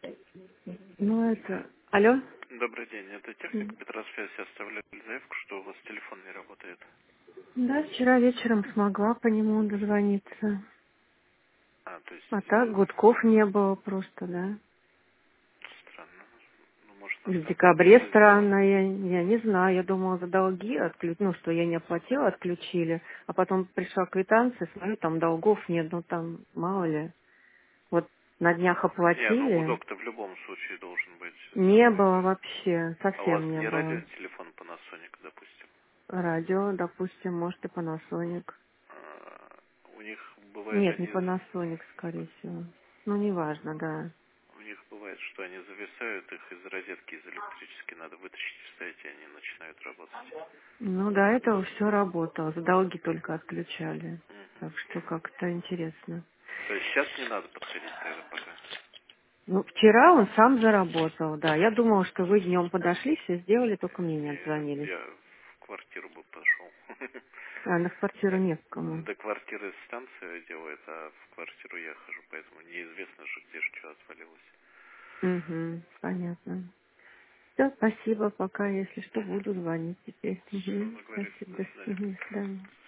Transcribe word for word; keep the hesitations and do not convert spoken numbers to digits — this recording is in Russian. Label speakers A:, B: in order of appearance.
A: Ну, это... Алло?
B: Добрый день, это техник
A: М.
B: Петросвязи оставляет заявку, что у вас телефон не работает.
A: Да, вчера вечером смогла по нему дозвониться.
B: А, то есть
A: А так
B: э,
A: гудков не было просто, да.
B: странно. Ну, может,
A: И
B: на
A: в
B: старом месте
A: декабре
B: сделано.
A: странно, я, я не знаю, я думала за долги, отклю... ну, что я не оплатила, отключили. А потом пришла квитанция, смотрю, там долгов нет, ну там, мало ли. Вот на днях
B: Не, ну
A: оплатили,
B: гудок-то в любом случае должен быть.
A: не
B: Самое...
A: было вообще,
B: А у вас
A: совсем не
B: не
A: было.
B: радиотелефон Panasonic, допустим.
A: Радио, допустим, может и Panasonic.
B: А, у них бывает,
A: Нет, не
B: они...
A: Panasonic, скорее всего. Ну, неважно, да.
B: У них бывает, что они зависают, их из розетки, из электрической надо вытащить, вставить, и они начинают работать.
A: Ну, до этого все работало, за долги только отключали.
B: Мгм.
A: Так что как-то интересно.
B: То есть сейчас не надо подходить тогда пока?
A: Ну, вчера он сам заработал, да. Я думала, что вы днем подошли, все сделали, только мне не
B: Нет,
A: отзвонились.
B: я в квартиру бы пошел.
A: А на квартиру не в кому.
B: До квартиры станция делает, а в квартиру я хожу, поэтому неизвестно же, где же что отвалилось.
A: Угу, понятно. Все, спасибо, пока, если что,
B: Угу.
A: буду звонить теперь.
B: Все,
A: Угу,
B: договорились.
A: спасибо,
B: До
A: до,
B: свидания.
A: мгм, до свидания.